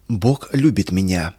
Бог любит меня.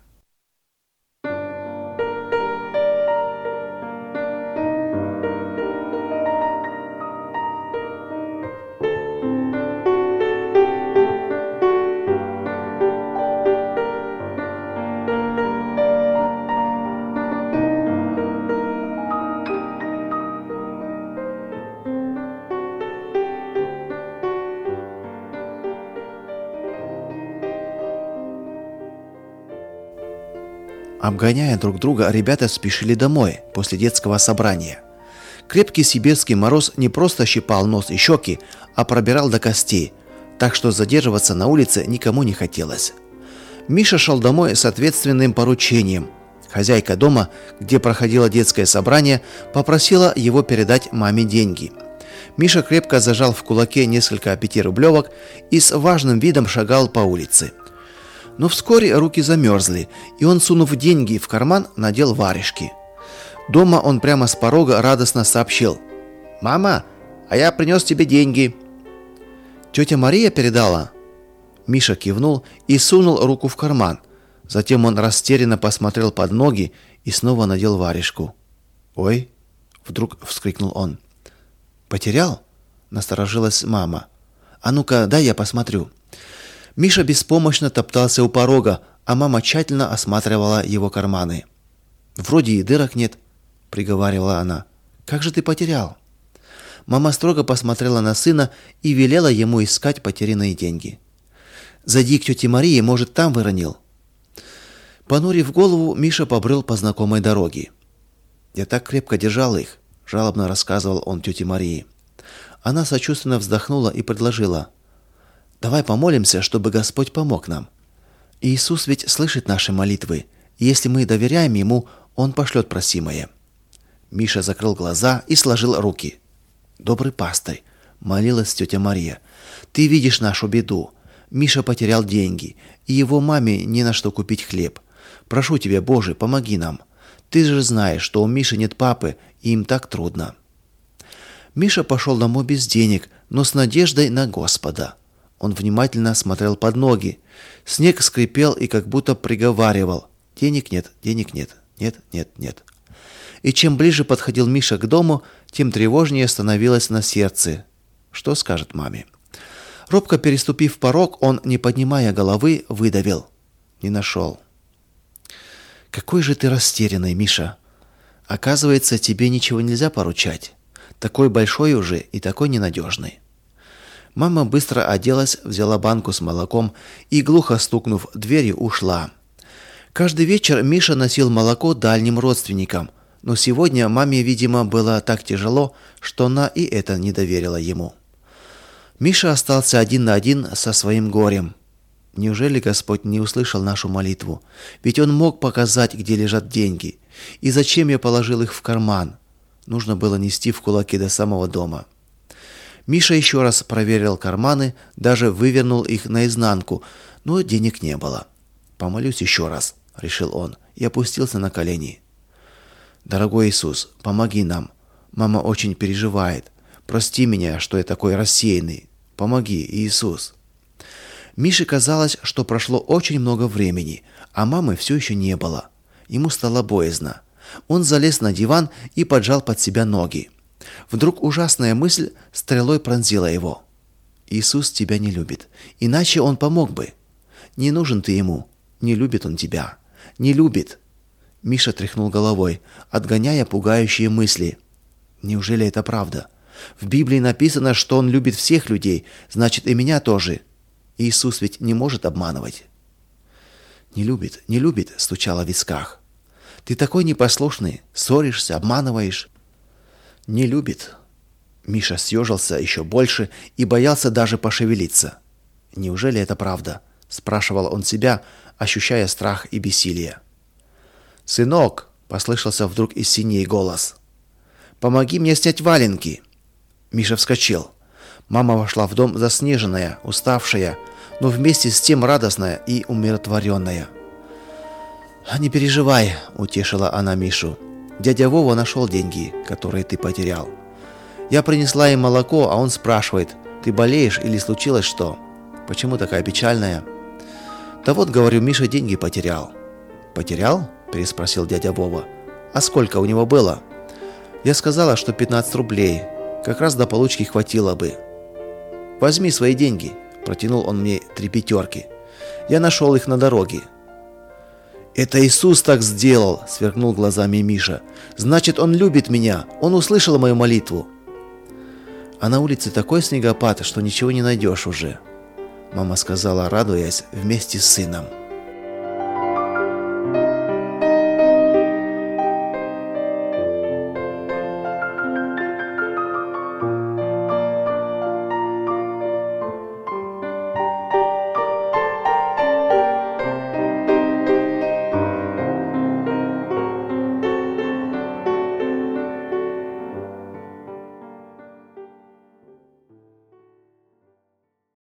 Обгоняя друг друга, ребята спешили домой после детского собрания. Крепкий сибирский мороз не просто щипал нос и щеки, а пробирал до костей, так что задерживаться на улице никому не хотелось. Миша шел домой с ответственным поручением. Хозяйка дома, где проходило детское собрание, попросила его передать маме деньги. Миша крепко зажал в кулаке несколько 5-рублевок и с важным видом шагал по улице. Но вскоре руки замерзли, и он, сунув деньги в карман, надел варежки. Дома он прямо с порога радостно сообщил: «Мама, а я принес тебе деньги». «Тетя Мария передала?» Миша кивнул и сунул руку в карман. Затем он растерянно посмотрел под ноги и снова надел варежку. «Ой!» — вдруг вскрикнул он. «Потерял?» — насторожилась мама. «А ну-ка, дай я посмотрю». Миша беспомощно топтался у порога, а мама тщательно осматривала его карманы. «Вроде и дырок нет», — приговаривала она. «Как же ты потерял?» Мама строго посмотрела на сына и велела ему искать потерянные деньги. «Зайди к тете Марии, может, там выронил». Понурив голову, Миша побрел по знакомой дороге. «Я так крепко держал их», — жалобно рассказывал он тете Марии. Она сочувственно вздохнула и предложила: «Давай помолимся, чтобы Господь помог нам. Иисус ведь слышит наши молитвы, и если мы доверяем Ему, Он пошлет просимое». Миша закрыл глаза и сложил руки. «Добрый пастырь», — молилась тетя Мария, — «ты видишь нашу беду. Миша потерял деньги, и его маме не на что купить хлеб. Прошу тебя, Боже, помоги нам. Ты же знаешь, что у Миши нет папы, и им так трудно». Миша пошел домой без денег, но с надеждой на Господа. Он внимательно смотрел под ноги. Снег скрипел и как будто приговаривал: «Денег нет, денег нет, нет, нет, нет». И чем ближе подходил Миша к дому, тем тревожнее становилось на сердце. Что скажет маме? Робко переступив порог, он, не поднимая головы, выдавил: «Не нашел». «Какой же ты растерянный, Миша. Оказывается, тебе ничего нельзя поручать. Такой большой уже и такой ненадежный». Мама быстро оделась, взяла банку с молоком и, глухо стукнув дверью, ушла. Каждый вечер Миша носил молоко дальним родственникам, но сегодня маме, видимо, было так тяжело, что она и это не доверила ему. Миша остался один на один со своим горем. Неужели Господь не услышал нашу молитву? Ведь Он мог показать, где лежат деньги. И зачем я положил их в карман? Нужно было нести в кулаке до самого дома. Миша еще раз проверил карманы, даже вывернул их наизнанку, но денег не было. «Помолюсь еще раз», — решил он, и опустился на колени. «Дорогой Иисус, помоги нам. Мама очень переживает. Прости меня, что я такой рассеянный. Помоги, Иисус». Мише казалось, что прошло очень много времени, а мамы все еще не было. Ему стало боязно. Он залез на диван и поджал под себя ноги. Вдруг ужасная мысль стрелой пронзила его. «Иисус тебя не любит, иначе Он помог бы. Не нужен ты Ему, не любит Он тебя, не любит». Миша тряхнул головой, отгоняя пугающие мысли. «Неужели это правда? В Библии написано, что Он любит всех людей, значит и меня тоже. Иисус ведь не может обманывать». «Не любит, не любит», — стучало в висках. «Ты такой непослушный, ссоришься, обманываешь». «Не любит». Миша съежился еще больше и боялся даже пошевелиться. «Неужели это правда?» — спрашивал он себя, ощущая страх и бессилие. «Сынок!» — послышался вдруг из синей голос. «Помоги мне снять валенки!» Миша вскочил. Мама вошла в дом заснеженная, уставшая, но вместе с тем радостная и умиротворенная. «Не переживай», — утешила она Мишу. «Дядя Вова нашел деньги, которые ты потерял. Я принесла им молоко, а он спрашивает: ты болеешь или случилось что? Почему такая печальная?» Да вот, говорю, Миша деньги потерял. Потерял? Переспросил дядя Вова. А сколько у него было? Я сказала, что 15 рублей. Как раз до получки хватило бы. Возьми свои деньги. Протянул он мне 3 пятерки. Я нашел их на дороге. «Это Иисус так сделал!» – сверкнул глазами Миша. «Значит, Он любит меня! Он услышал мою молитву!» «А на улице такой снегопад, что ничего не найдешь уже», – мама сказала, радуясь вместе с сыном.